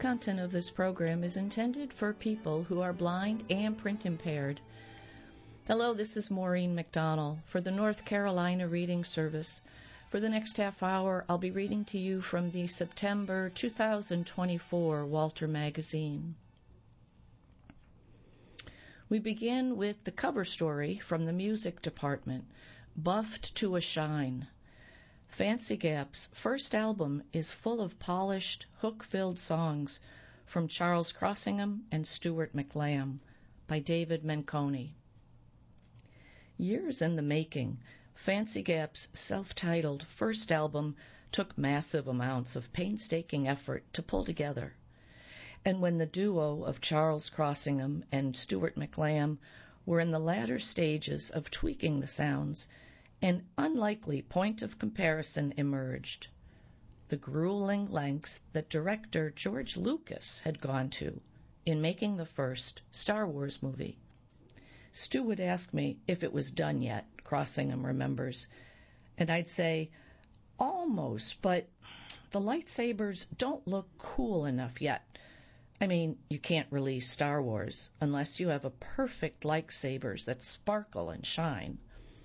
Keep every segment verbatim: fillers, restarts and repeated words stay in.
content of this program is intended for people who are blind and print impaired. Hello, this is Maureen McDonald for the North Carolina Reading Service. For the next half hour, I'll be reading to you from the September two thousand twenty-four Walter Magazine. We begin with the cover story from the music department, Buffed to a Shine. Fancy Gap's first album is full of polished, hook-filled songs from Charles Crossingham and Stuart McLam by David Menconi. Years in the making, Fancy Gap's self-titled first album took massive amounts of painstaking effort to pull together. And when the duo of Charles Crossingham and Stuart McLam were in the latter stages of tweaking the sounds, an unlikely point of comparison emerged: the grueling lengths that director George Lucas had gone to in making the first Star Wars movie. Stu would ask me if it was done yet, Crossingham remembers, and I'd say, almost, but the lightsabers don't look cool enough yet. I mean, you can't release Star Wars unless you have a perfect lightsabers that sparkle and shine.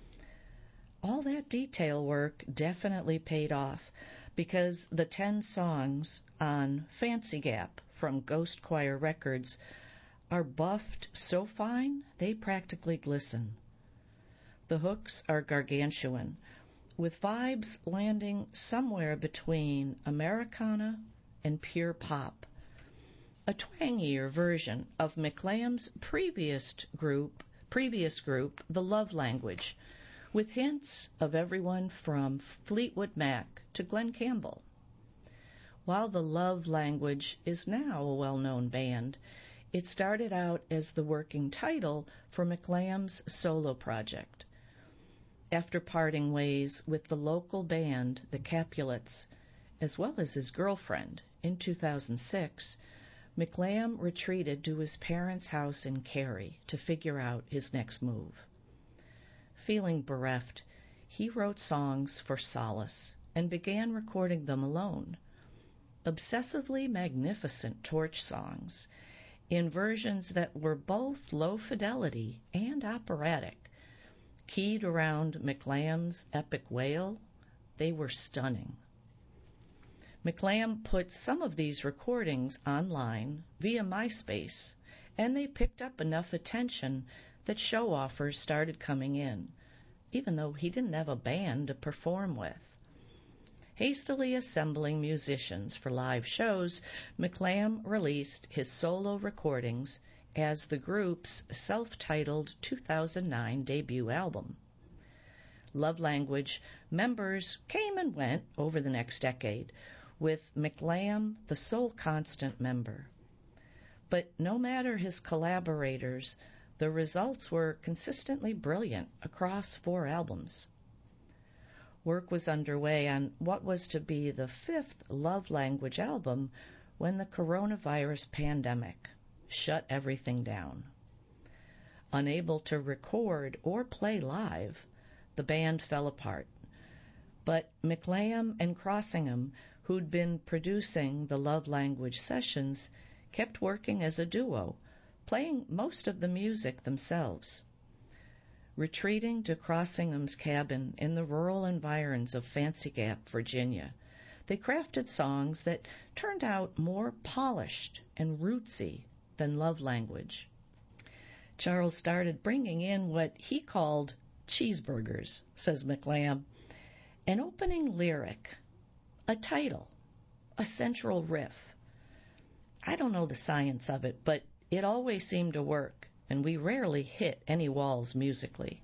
All that detail work definitely paid off, because the ten songs on Fancy Gap from Ghost Choir Records are buffed so fine they practically glisten. The hooks are gargantuan, with vibes landing somewhere between Americana and pure pop. A twangier version of McLam's previous group, previous group, The Love Language, with hints of everyone from Fleetwood Mac to Glen Campbell. While The Love Language is now a well-known band, it started out as the working title for McLam's solo project. After parting ways with the local band, the Capulets, as well as his girlfriend, in two thousand six, McLam retreated to his parents' house in Cary to figure out his next move. Feeling bereft, he wrote songs for solace and began recording them alone. Obsessively magnificent torch songs, in versions that were both low fidelity and operatic. Keyed around McLam's epic wail, they were stunning. McLam put some of these recordings online via MySpace, and they picked up enough attention that show offers started coming in, even though he didn't have a band to perform with. Hastily assembling musicians for live shows, McLam released his solo recordings as the group's self-titled two thousand nine debut album. Love Language members came and went over the next decade, with McLam the sole constant member. But no matter his collaborators, the results were consistently brilliant across four albums. Work was underway on what was to be the fifth Love Language album when the coronavirus pandemic shut everything down. Unable to record or play live, the band fell apart. But McLam and Crossingham, who'd been producing the Love Language sessions, kept working as a duo, playing most of the music themselves. Retreating to Crossingham's cabin in the rural environs of Fancy Gap, Virginia, they crafted songs that turned out more polished and rootsy than Love Language. Charles started bringing in what he called cheeseburgers, says McLam, an opening lyric, a title, a central riff. I don't know the science of it, but it always seemed to work, and we rarely hit any walls musically.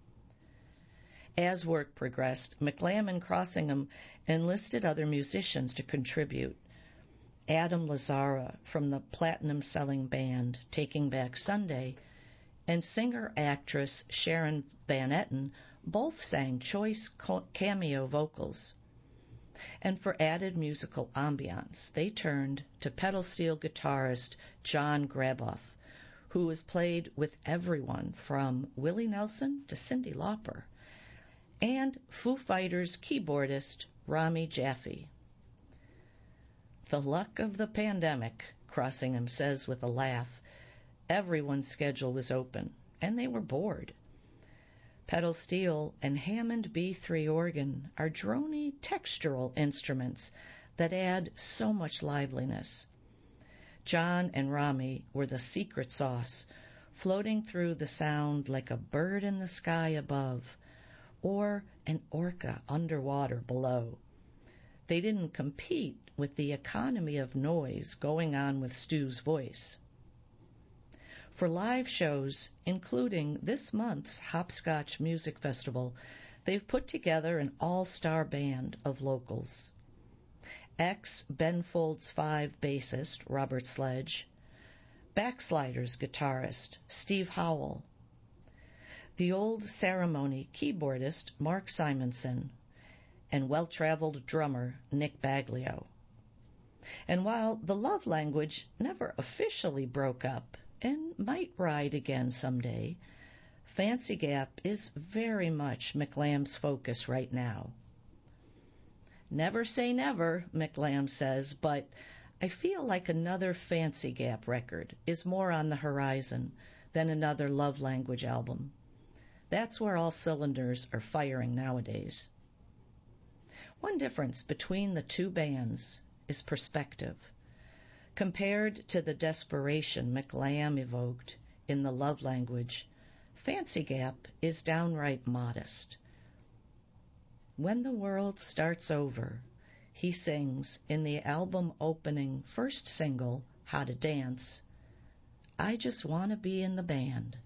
As work progressed, McLam and Crossingham enlisted other musicians to contribute. Adam Lazzara from the platinum-selling band Taking Back Sunday and singer-actress Sharon Van Etten both sang choice cameo vocals. And for added musical ambiance, they turned to pedal steel guitarist John Graboff, who has played with everyone from Willie Nelson to Cyndi Lauper, and Foo Fighters keyboardist Rami Jaffe. The luck of the pandemic, Crossingham says with a laugh. Everyone's schedule was open, and they were bored. Pedal steel and Hammond B three organ are drony textural instruments that add so much liveliness. John and Rami were the secret sauce, floating through the sound like a bird in the sky above, or an orca underwater below. They didn't compete with the economy of noise going on with Stu's voice. For live shows, including this month's Hopscotch Music Festival, they've put together an all-star band of locals. Ex-Ben Folds Five bassist Robert Sledge, Backsliders guitarist Steve Howell, the Old Ceremony keyboardist Mark Simonson, and well-traveled drummer Nick Baglio. And while the love language never officially broke up, and might ride again someday, Fancy Gap is very much McLamb's focus right now. Never say never, McLamb says, but I feel like another Fancy Gap record is more on the horizon than another love language album. That's where all cylinders are firing nowadays. One difference between the two bands is perspective. Compared to the desperation McLam evoked in the love language, Fancy Gap is downright modest. When the world starts over, he sings in the album opening first single, How to Dance, I just want to be in the band.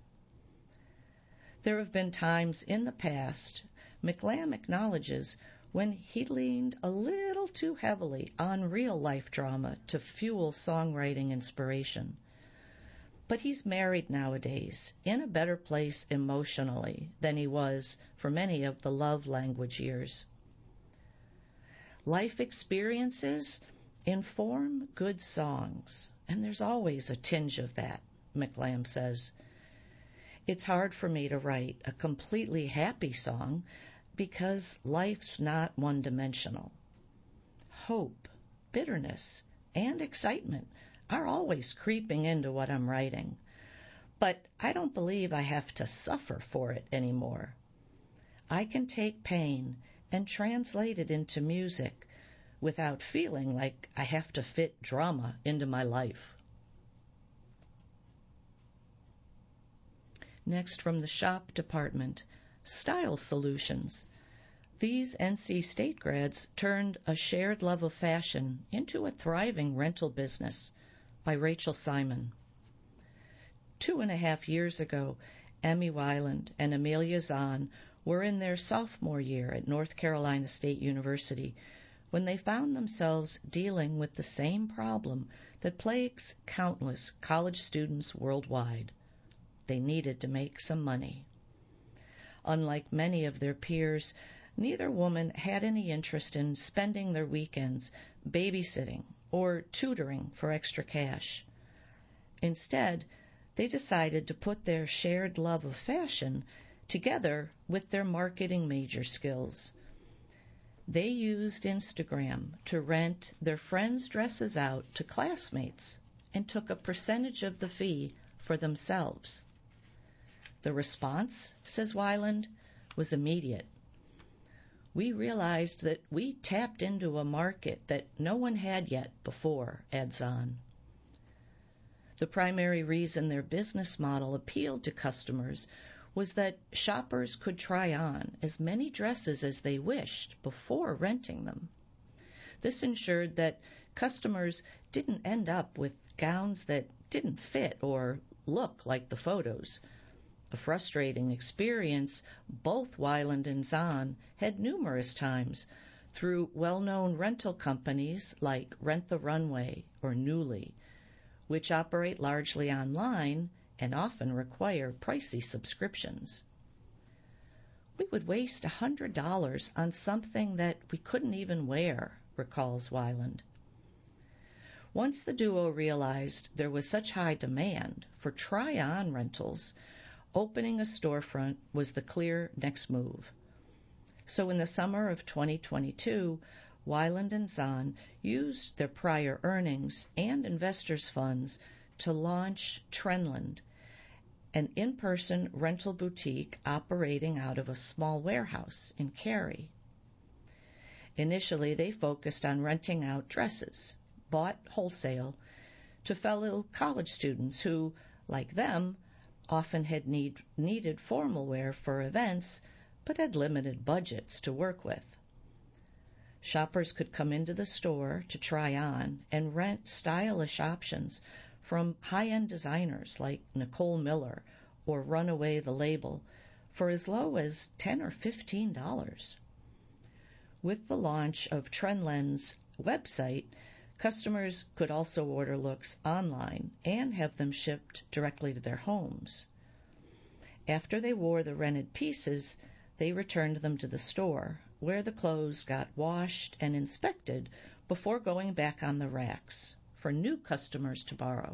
There have been times in the past, McLam acknowledges, when he leaned a little too heavily on real-life drama to fuel songwriting inspiration. But he's married nowadays, in a better place emotionally than he was for many of the love language years. Life experiences inform good songs, and there's always a tinge of that, McLam says. It's hard for me to write a completely happy song because life's not one-dimensional. Hope, bitterness, and excitement are always creeping into what I'm writing, but I don't believe I have to suffer for it anymore. I can take pain and translate it into music without feeling like I have to fit drama into my life. Next, from the shop department, Style Solutions. These N C State grads turned a shared love of fashion into a thriving rental business, by Rachel Simon. Two and a half years ago, Emmy Weiland and Amelia Zahn were in their sophomore year at North Carolina State University when they found themselves dealing with the same problem that plagues countless college students worldwide. They needed to make some money. Unlike many of their peers, neither woman had any interest in spending their weekends babysitting or tutoring for extra cash. Instead, they decided to put their shared love of fashion together with their marketing major skills. They used Instagram to rent their friends' dresses out to classmates and took a percentage of the fee for themselves. The response, says Weiland, was immediate. We realized that we tapped into a market that no one had yet before, adds on. The primary reason their business model appealed to customers was that shoppers could try on as many dresses as they wished before renting them. This ensured that customers didn't end up with gowns that didn't fit or look like the photos, a frustrating experience both Weiland and Zahn had numerous times through well-known rental companies like Rent the Runway or Nuuly, which operate largely online and often require pricey subscriptions. We would waste one hundred dollars on something that we couldn't even wear, recalls Weiland. Once the duo realized there was such high demand for try-on rentals, opening a storefront was the clear next move. So in the summer of twenty twenty-two, Weiland and Zahn used their prior earnings and investors' funds to launch Trendland, an in-person rental boutique operating out of a small warehouse in Cary. Initially, they focused on renting out dresses, bought wholesale, to fellow college students who, like them, often had need, needed formal wear for events, but had limited budgets to work with. Shoppers could come into the store to try on and rent stylish options from high-end designers like Nicole Miller or Runaway the Label for as low as ten dollars or fifteen dollars. With the launch of Trendland's website, customers could also order looks online and have them shipped directly to their homes. After they wore the rented pieces, they returned them to the store, where the clothes got washed and inspected before going back on the racks for new customers to borrow.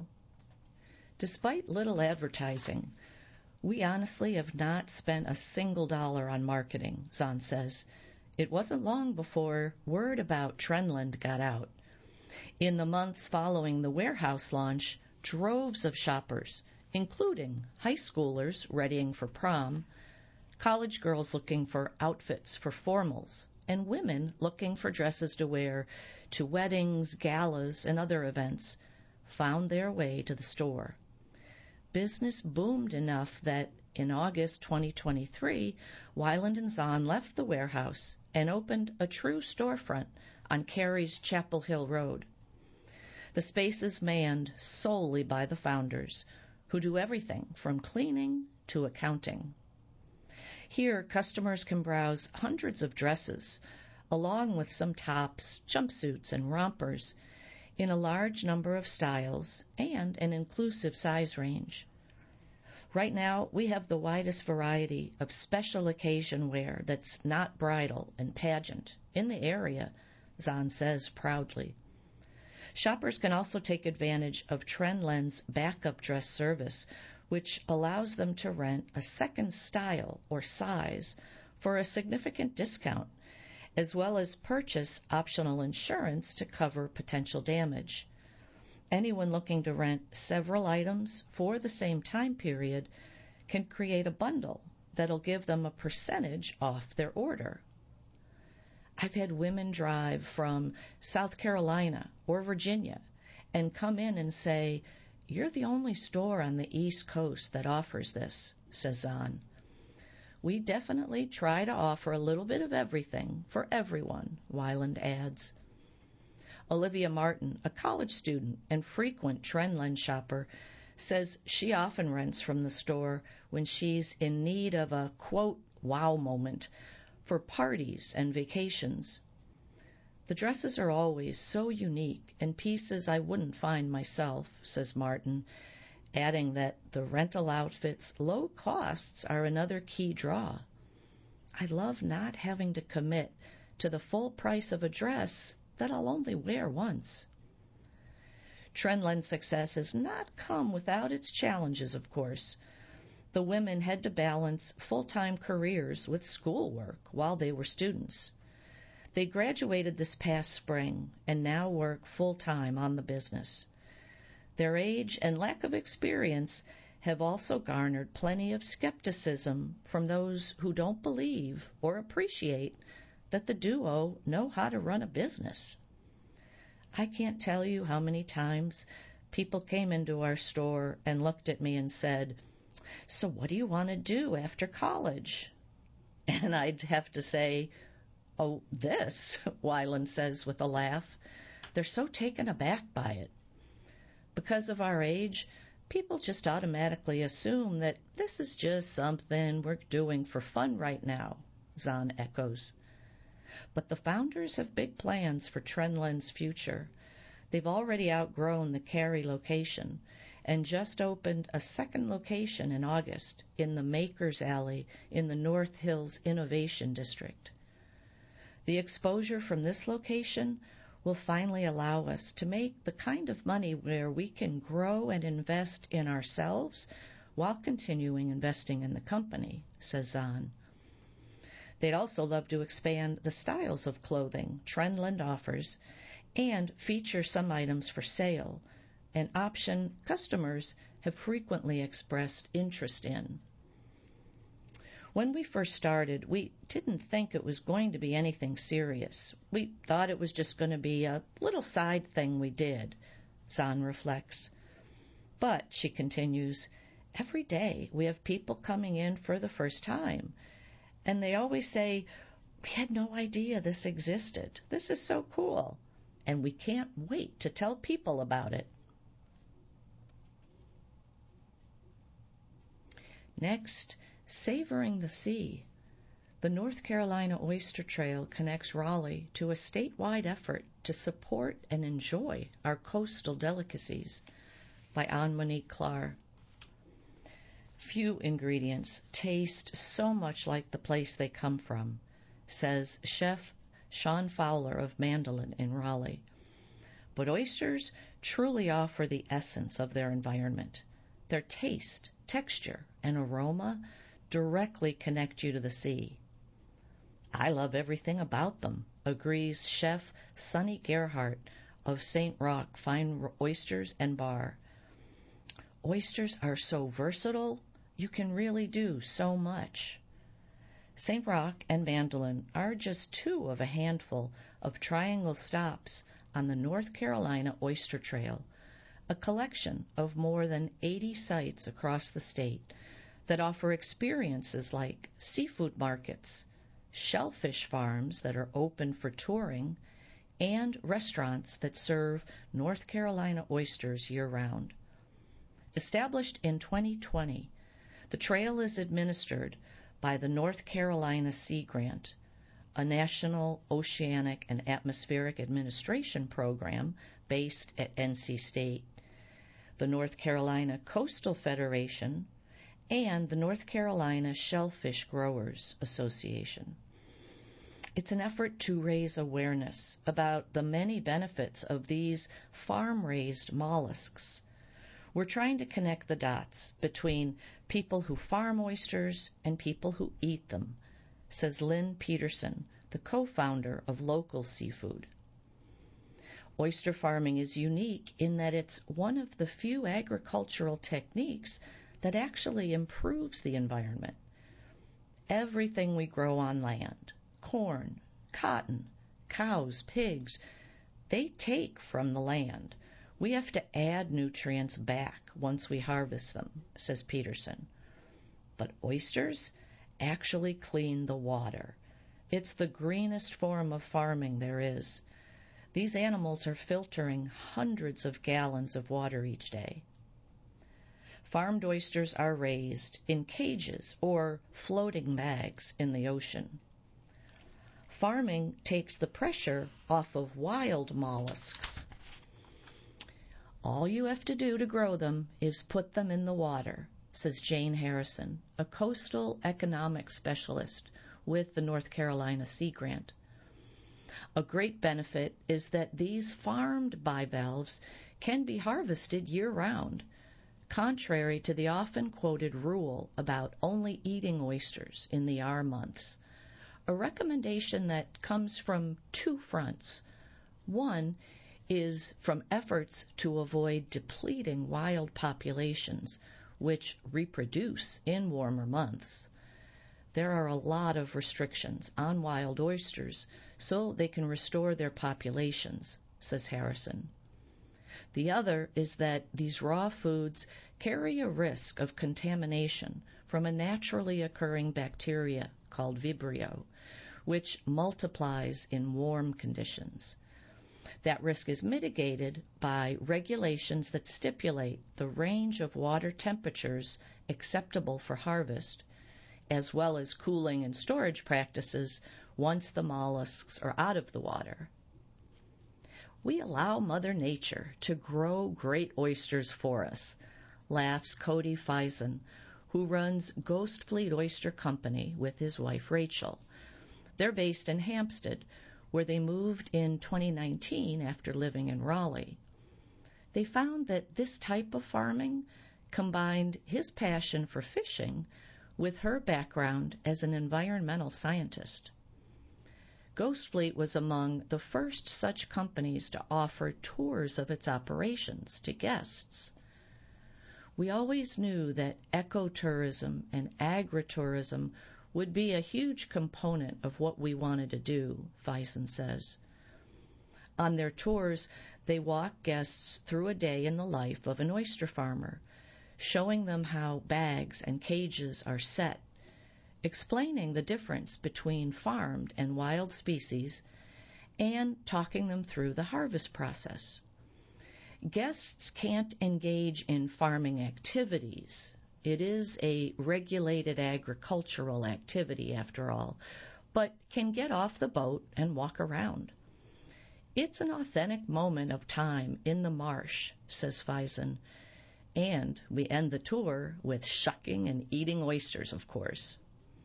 Despite little advertising, we honestly have not spent a single dollar on marketing, Zahn says. It wasn't long before word about Trendland got out. In the months following the warehouse launch, droves of shoppers, including high schoolers readying for prom, college girls looking for outfits for formals, and women looking for dresses to wear to weddings, galas, and other events, found their way to the store. Business boomed enough that in August twenty twenty-three, Weiland and Zahn left the warehouse and opened a true storefront on Cary's Chapel Hill Road. The space is manned solely by the founders, who do everything from cleaning to accounting. Here, customers can browse hundreds of dresses, along with some tops, jumpsuits, and rompers, in a large number of styles and an inclusive size range. Right now, we have the widest variety of special occasion wear that's not bridal and pageant in the area, Zahn says proudly. Shoppers can also take advantage of Trendland's backup dress service, which allows them to rent a second style or size for a significant discount, as well as purchase optional insurance to cover potential damage. Anyone looking to rent several items for the same time period can create a bundle that'll give them a percentage off their order. I've had women drive from South Carolina or Virginia and come in and say, "You're the only store on the East Coast that offers this," says Zahn. We definitely try to offer a little bit of everything for everyone, Weiland adds. Olivia Martin, a college student and frequent Trendland shopper, says she often rents from the store when she's in need of a, quote, wow moment for parties and vacations. The dresses are always so unique and pieces I wouldn't find myself, says Martin, adding that the rental outfits' low costs are another key draw. I love not having to commit to the full price of a dress that I'll only wear once. Trendland's success has not come without its challenges, of course. The women had to balance full-time careers with schoolwork while they were students. They graduated this past spring and now work full-time on the business. Their age and lack of experience have also garnered plenty of skepticism from those who don't believe or appreciate that the duo know how to run a business. I can't tell you how many times people came into our store and looked at me and said, "So what do you want to do after college?" And I'd have to say, "Oh, this," Weiland says with a laugh. They're so taken aback by it. Because of our age, people just automatically assume that this is just something we're doing for fun right now, Zahn echoes. But the founders have big plans for Trendland's future. They've already outgrown the Cary location and just opened a second location in August in the Makers Alley in the North Hills Innovation District. The exposure from this location will finally allow us to make the kind of money where we can grow and invest in ourselves while continuing investing in the company, says Zahn. They'd also love to expand the styles of clothing Trendland offers and feature some items for sale, an option customers have frequently expressed interest in. When we first started, we didn't think it was going to be anything serious. We thought it was just going to be a little side thing we did, Zahn reflects. But, she continues, every day we have people coming in for the first time, and they always say, we had no idea this existed. This is so cool, and we can't wait to tell people about it. Next, savoring the sea. The North Carolina Oyster Trail connects Raleigh to a statewide effort to support and enjoy our coastal delicacies, by Anne Monique Clark. Few ingredients taste so much like the place they come from, says Chef Sean Fowler of Mandolin in Raleigh. But oysters truly offer the essence of their environment. Their taste, texture, and aroma directly connect you to the sea. I love everything about them, agrees Chef Sonny Gerhardt of Saint Roch Fine Oysters and Bar. Oysters are so versatile, you can really do so much. Saint Roch and Mandolin are just two of a handful of triangle stops on the North Carolina Oyster Trail, a collection of more than eighty sites across the state that offer experiences like seafood markets, shellfish farms that are open for touring, and restaurants that serve North Carolina oysters year-round. Established in twenty twenty, the trail is administered by the North Carolina Sea Grant, a national oceanic and atmospheric administration program based at N C State, the North Carolina Coastal Federation, and the North Carolina Shellfish Growers Association. It's an effort to raise awareness about the many benefits of these farm-raised mollusks. We're trying to connect the dots between people who farm oysters and people who eat them, says Lynn Peterson, the co-founder of Local Seafood. Oyster farming is unique in that it's one of the few agricultural techniques that actually improves the environment. Everything we grow on land, corn, cotton, cows, pigs, they take from the land. We have to add nutrients back once we harvest them, says Peterson. But oysters actually clean the water. It's the greenest form of farming there is. These animals are filtering hundreds of gallons of water each day. Farmed oysters are raised in cages or floating bags in the ocean. Farming takes the pressure off of wild mollusks. All you have to do to grow them is put them in the water, says Jane Harrison, a coastal economic specialist with the North Carolina Sea Grant. A great benefit is that these farmed bivalves can be harvested year-round, contrary to the often quoted rule about only eating oysters in the R months, a recommendation that comes from two fronts. One is from efforts to avoid depleting wild populations, which reproduce in warmer months. There are a lot of restrictions on wild oysters so they can restore their populations, says Harrison. The other is that these raw foods carry a risk of contamination from a naturally occurring bacteria called Vibrio, which multiplies in warm conditions. That risk is mitigated by regulations that stipulate the range of water temperatures acceptable for harvest, as well as cooling and storage practices once the mollusks are out of the water. We allow Mother Nature to grow great oysters for us, laughs Cody Faison, who runs Ghost Fleet Oyster Company with his wife Rachel. They're based in Hampstead, where they moved in twenty nineteen after living in Raleigh. They found that this type of farming combined his passion for fishing with her background as an environmental scientist. Ghost Fleet was among the first such companies to offer tours of its operations to guests. We always knew that ecotourism and agritourism would be a huge component of what we wanted to do, Faison says. On their tours, they walk guests through a day in the life of an oyster farmer, showing them how bags and cages are set, explaining the difference between farmed and wild species, and talking them through the harvest process. Guests can't engage in farming activities. It is a regulated agricultural activity, after all, but can get off the boat and walk around. It's an authentic moment of time in the marsh, says Faison, and we end the tour with shucking and eating oysters, of course.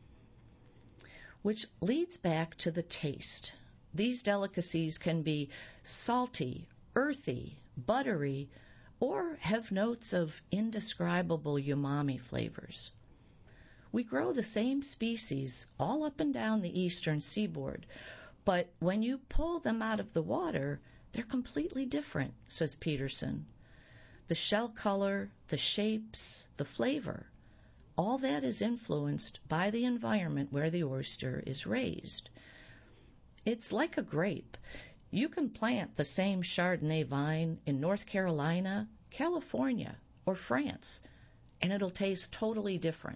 Which leads back to the taste. These delicacies can be salty, earthy, buttery, or have notes of indescribable umami flavors. We grow the same species all up and down the eastern seaboard, but when you pull them out of the water, they're completely different, says Peterson. The shell color, the shapes, the flavor, all that is influenced by the environment where the oyster is raised. It's like a grape. You can plant the same Chardonnay vine in North Carolina, California, or France, and it'll taste totally different.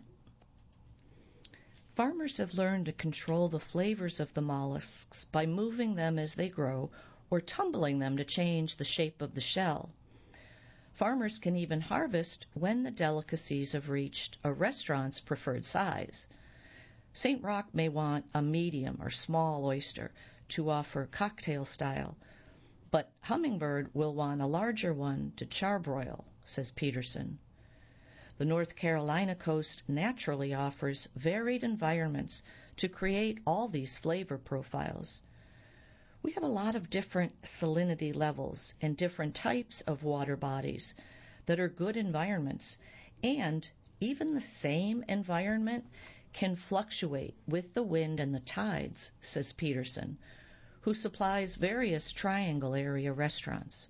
Farmers have learned to control the flavors of the mollusks by moving them as they grow or tumbling them to change the shape of the shell. Farmers can even harvest when the delicacies have reached a restaurant's preferred size. Saint Roch may want a medium or small oyster to offer cocktail style, but Hummingbird will want a larger one to charbroil, says Peterson. The North Carolina coast naturally offers varied environments to create all these flavor profiles. We have a lot of different salinity levels and different types of water bodies that are good environments, and even the same environment can fluctuate with the wind and the tides, says Peterson, who supplies various Triangle area restaurants.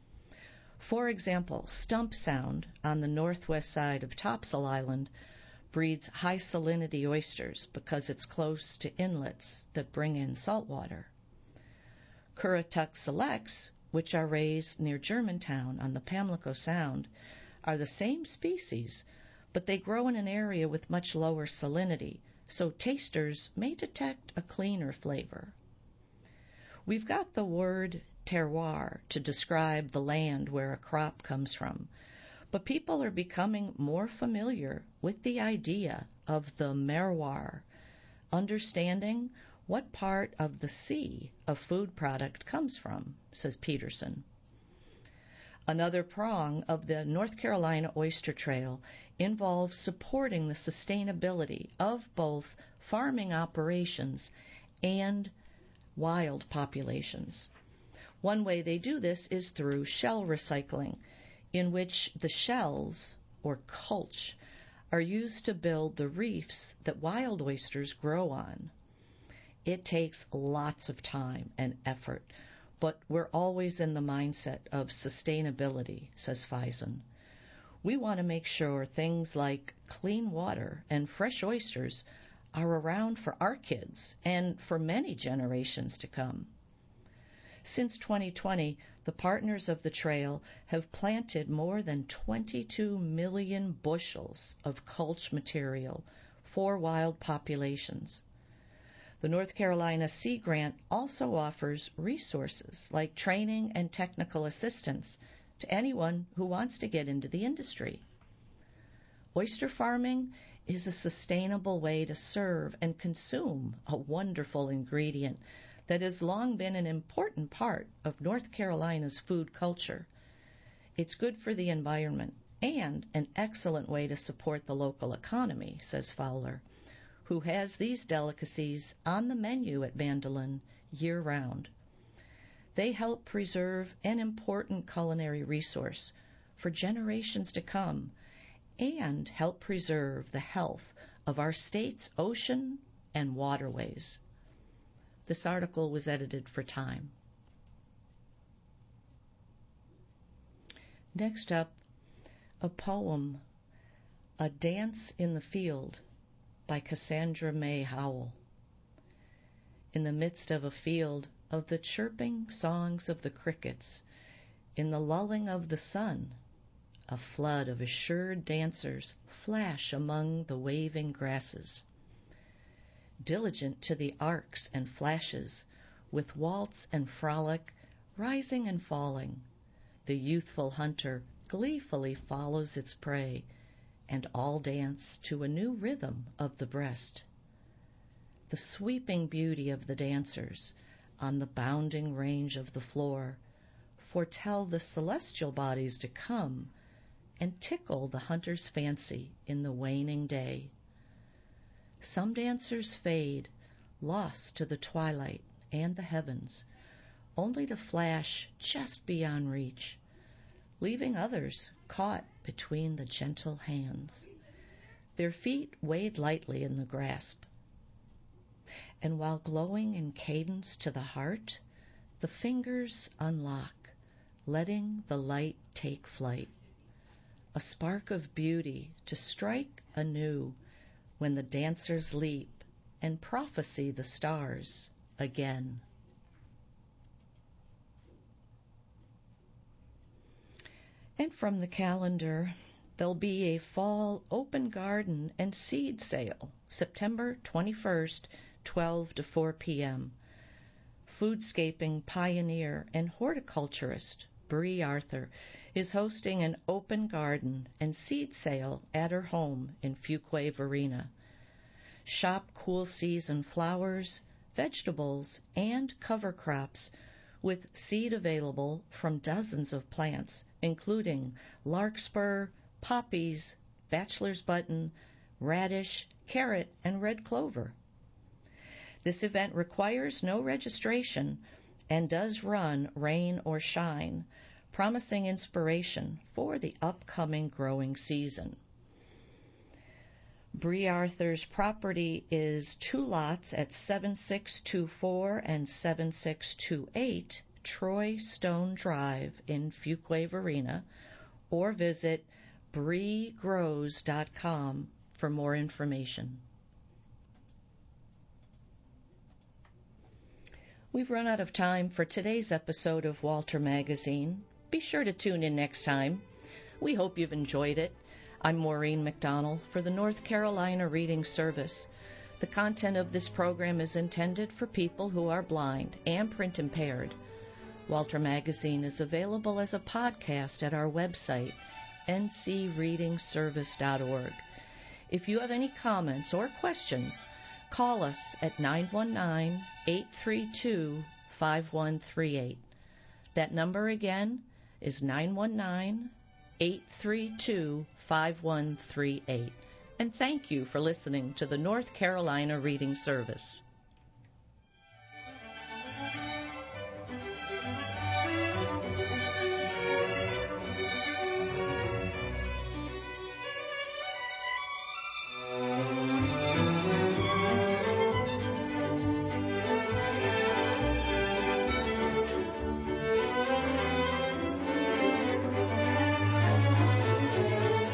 For example, Stump Sound on the northwest side of Topsail Island breeds high salinity oysters because it's close to inlets that bring in salt water. Currituck Selects, which are raised near Germantown on the Pamlico Sound, are the same species, but they grow in an area with much lower salinity, so tasters may detect a cleaner flavor. We've got the word terroir to describe the land where a crop comes from, but people are becoming more familiar with the idea of the merroir, understanding what part of the sea a food product comes from, says Peterson. Another prong of the North Carolina Oyster Trail involves supporting the sustainability of both farming operations and wild populations. One way they do this is through shell recycling, in which the shells, or culch, are used to build the reefs that wild oysters grow on. It takes lots of time and effort, but we're always in the mindset of sustainability, says Faison. We want to make sure things like clean water and fresh oysters are around for our kids and for many generations to come. Since twenty twenty, the partners of the trail have planted more than twenty-two million bushels of culch material for wild populations. The North Carolina Sea Grant also offers resources like training and technical assistance to anyone who wants to get into the industry. Oyster farming is a sustainable way to serve and consume a wonderful ingredient that has long been an important part of North Carolina's food culture. It's good for the environment and an excellent way to support the local economy, says Fowler, who has these delicacies on the menu at Vandalin year-round. They help preserve an important culinary resource for generations to come and help preserve the health of our state's ocean and waterways. This article was edited for time. Next up, a poem, A Dance in the Field, by Cassandra May Howell. In the midst of a field of the chirping songs of the crickets, in the lulling of the sun, a flood of assured dancers flash among the waving grasses. Diligent to the arcs and flashes, with waltz and frolic, rising and falling, the youthful hunter gleefully follows its prey, and all dance to a new rhythm of the breast. The sweeping beauty of the dancers on the bounding range of the floor foretell the celestial bodies to come and tickle the hunter's fancy in the waning day. Some dancers fade, lost to the twilight and the heavens, only to flash just beyond reach, leaving others caught between the gentle hands. Their feet wade lightly in the grasp, and while glowing in cadence to the heart, the fingers unlock, letting the light take flight. A spark of beauty to strike anew when the dancers leap and prophesy the stars again. And from the calendar, there'll be a fall open garden and seed sale, September twenty-first, twelve to four p.m. Foodscaping pioneer and horticulturist Bree Arthur is hosting an open garden and seed sale at her home in Fuquay Varina. Shop cool season flowers, vegetables, and cover crops with seed available from dozens of plants, including larkspur, poppies, bachelor's button, radish, carrot, and red clover. This event requires no registration and does run rain or shine, promising inspiration for the upcoming growing season. Bree Arthur's property is two lots at seven six two four and seven six two eight Troy Stone Drive in Fuquay Varina, or visit bree grows dot com for more information. We've run out of time for today's episode of Walter Magazine. Be sure to tune in next time. We hope you've enjoyed it. I'm Maureen McDonald for the North Carolina Reading Service. The content of this program is intended for people who are blind and print impaired. Walter Magazine is available as a podcast at our website, n c reading service dot org. If you have any comments or questions, call us at nine one nine, eight three two, five one three eight. That number again is nine one nine, eight three two, five one three eight. And thank you for listening to the North Carolina Reading Service.